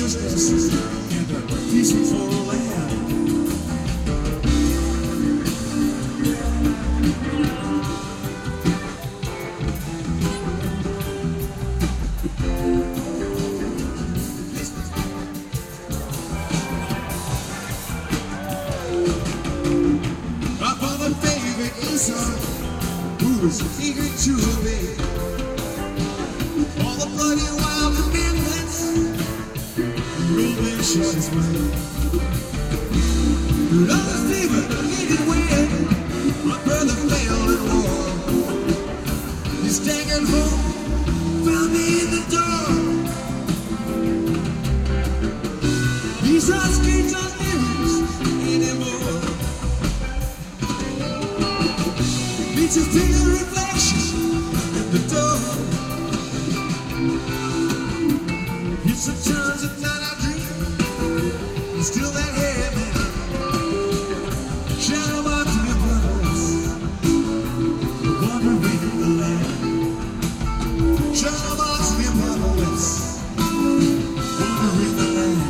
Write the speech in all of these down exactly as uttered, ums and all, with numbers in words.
business in a peaceful land. My father favorite Esau, who was eager to obey all the bloody wild commandments Reuben shot his way. But others favor he did win. My brother failed in war. He staggered home, found me in the dark. Esau's gates aren't mirrors anymore. Meets his pale reflection in the door. It's the times at night I dream, and still that heavy shadow marks me brothers, wandering in the land. Shadow marks me brothers, wandering the land.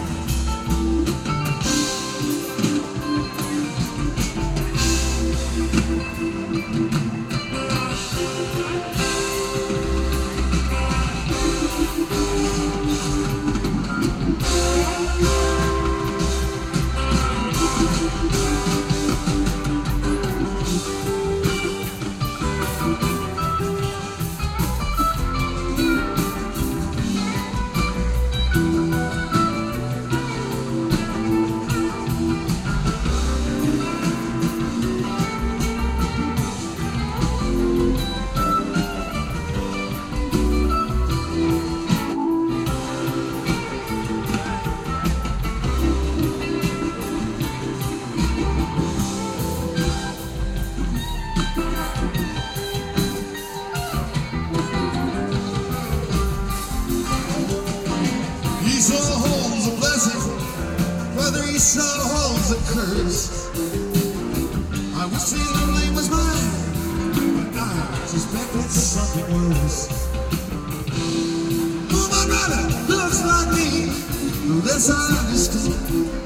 Esau holds a blessing, brother Esau holds a curse. I would say the blame was mine, but I suspect it's something worse. Oh, my brother looks like me, the less I understand.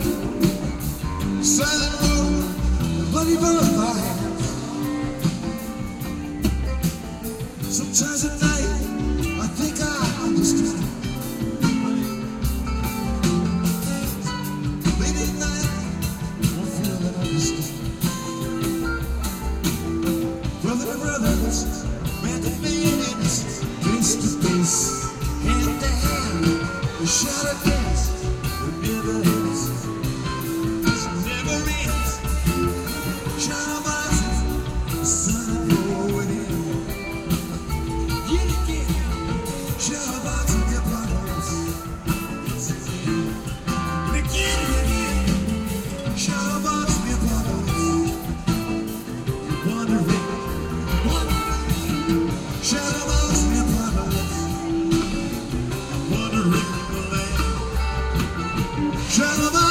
Silent war, bloody birth I have. Sometimes at night, I think I understand. Brother to brothers, man to man, face to face, hand to hand, the shot of dance, it never ends, it never ends. Shot of boxes, the sun going in. Yet again, shot of boxes, your brothers, and again and again, shot of boxes, your brothers, wondering. Shadow marks me brothers, wandering the land. Shadow